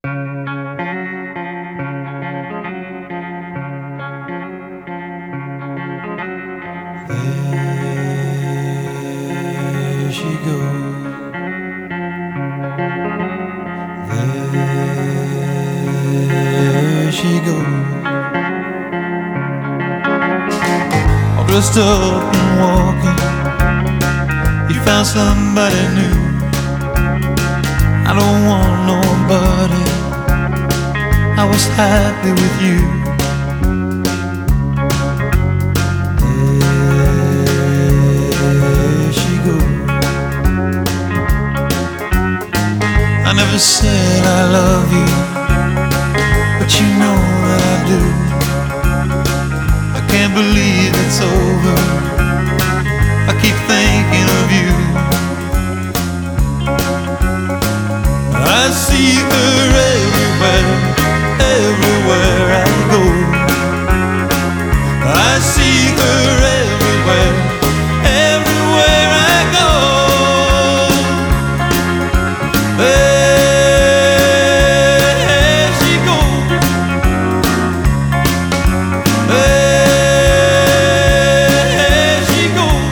There she goes. There she goes. All dressed up and walking. You found somebody new. I don't want nobody. I was happy with you. There she goes. I never said I love you, but you know that I do. I can't believe it's over. I keep thinking of you. I see her everywhere, everywhere I go. I see her everywhere, everywhere I go. There she goes. There she goes.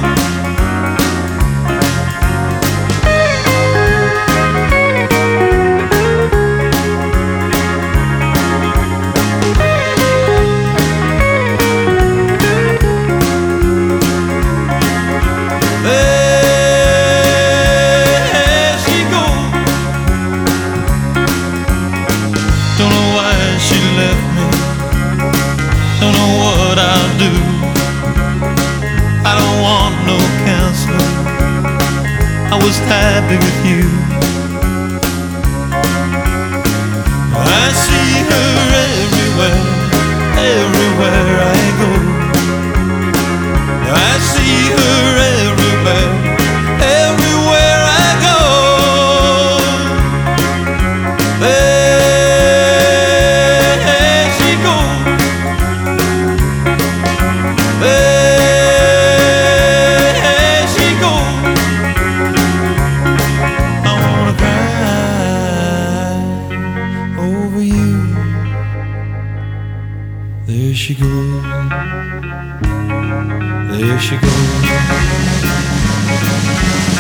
Don't know why she left me. Don't know what I'll do. I don't want no counseling. I was happy with you. I see her everywhere, everywhere I go. I see her everywhere, everywhere I go. There she goes. There she goes. I wanna cry over you. There she goes. There she goes.